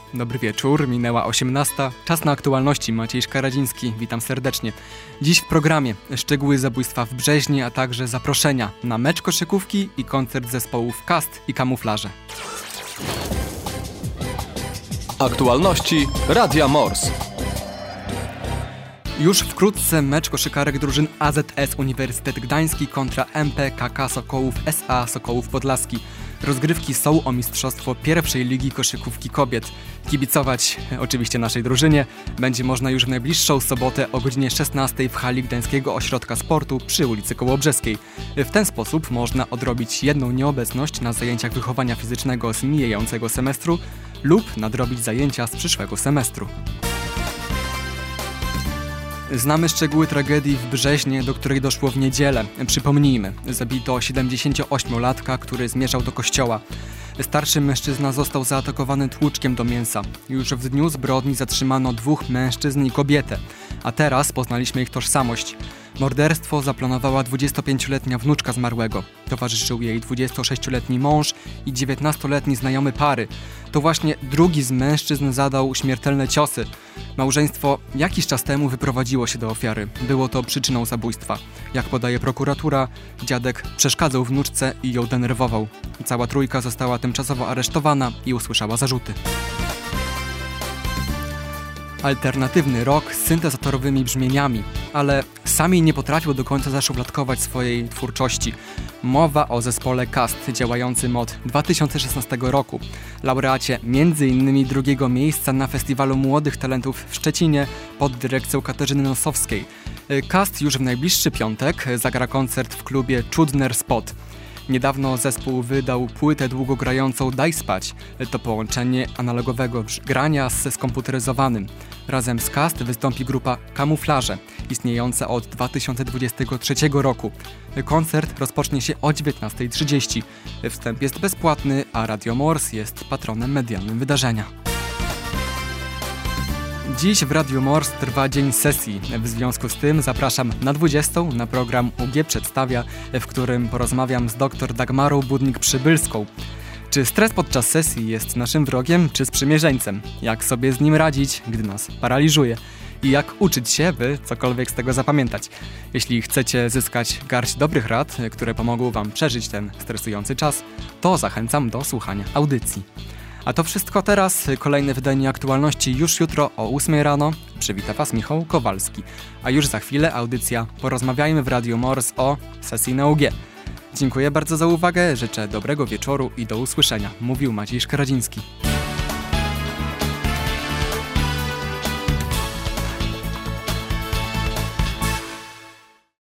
Dobry wieczór, minęła 18. Czas na aktualności. Maciej Szkaradziński, witam serdecznie. Dziś w programie szczegóły zabójstwa w Brzeźnie, a także zaproszenia na mecz koszykówki i koncert zespołów Kast i Kamuflaże. Aktualności Radia Mors. Już wkrótce mecz koszykarek drużyn AZS Uniwersytet Gdański kontra MPKK Sokołów SA Sokołów Podlaski. Rozgrywki są o mistrzostwo pierwszej ligi koszykówki kobiet. Kibicować oczywiście naszej drużynie będzie można już w najbliższą sobotę o godzinie 16 w hali Gdańskiego Ośrodka Sportu przy ulicy Kołobrzeskiej. W ten sposób można odrobić jedną nieobecność na zajęciach wychowania fizycznego z mijającego semestru lub nadrobić zajęcia z przyszłego semestru. Znamy szczegóły tragedii w Brzeźnie, do której doszło w niedzielę. Przypomnijmy, zabito 78-latka, który zmierzał do kościoła. Starszy mężczyzna został zaatakowany tłuczkiem do mięsa. Już w dniu zbrodni zatrzymano 2 mężczyzn i kobietę, a teraz poznaliśmy ich tożsamość. Morderstwo zaplanowała 25-letnia wnuczka zmarłego. Towarzyszył jej 26-letni mąż i 19-letni znajomy pary. To właśnie drugi z mężczyzn zadał śmiertelne ciosy. Małżeństwo jakiś czas temu wyprowadziło się do ofiary. Było to przyczyną zabójstwa. Jak podaje prokuratura, dziadek przeszkadzał wnuczce i ją denerwował. Cała trójka została tymczasowo aresztowana i usłyszała zarzuty. Alternatywny rock z syntezatorowymi brzmieniami, ale sami nie potrafią do końca zaszufladkować swojej twórczości. Mowa o zespole Kast, działającym od 2016 roku. Laureacie m.in. drugiego miejsca na Festiwalu Młodych Talentów w Szczecinie pod dyrekcją Katarzyny Nosowskiej. Kast już w najbliższy piątek zagra koncert w klubie Czudner Spot. Niedawno zespół wydał płytę długogrającą Daj Spać. To połączenie analogowego grania ze skomputeryzowanym. Razem z Kast wystąpi grupa Kamuflaże, istniejąca od 2023 roku. Koncert rozpocznie się o 19:30. Wstęp jest bezpłatny, a Radio Mors jest patronem medialnym wydarzenia. Dziś w Radiu Mors trwa dzień sesji. W związku z tym zapraszam na 20 na program UG Przedstawia, w którym porozmawiam z dr Dagmarą Budnik-Przybylską. Czy stres podczas sesji jest naszym wrogiem, czy sprzymierzeńcem? Jak sobie z nim radzić, gdy nas paraliżuje? I jak uczyć się, by cokolwiek z tego zapamiętać? Jeśli chcecie zyskać garść dobrych rad, które pomogą Wam przeżyć ten stresujący czas, to zachęcam do słuchania audycji. A to wszystko teraz, kolejne wydanie aktualności już jutro o 8 rano. Przywita Was Michał Kowalski. A już za chwilę audycja Porozmawiajmy w Radiu Mors o sesji na UG. Dziękuję bardzo za uwagę, życzę dobrego wieczoru i do usłyszenia. Mówił Maciej Szkaradziński.